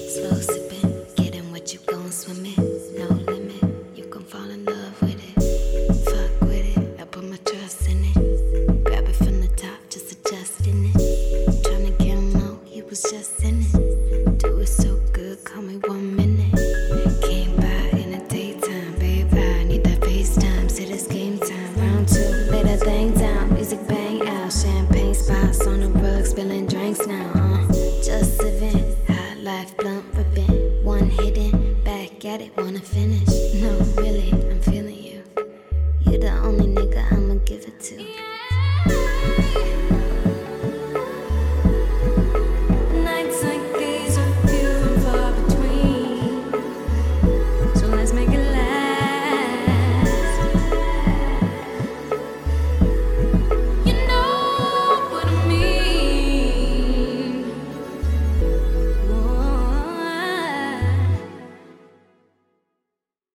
Slow sipping, getting what you gon' swimming. No limit, you gon' fall in love with it. Fuck with it, I put my trust in it. Grab it from the top, just adjusting it. Tryna get him out, he was just in it. Do it so good, call me 1 minute. Came by in the daytime, babe, I need that FaceTime. Said it's game time, round 2, lay that thing down. Music bang out, champagne spots on the rug, spilling drinks now. Just living, high life, blunt ripping. One hidden, back at it, wanna finish.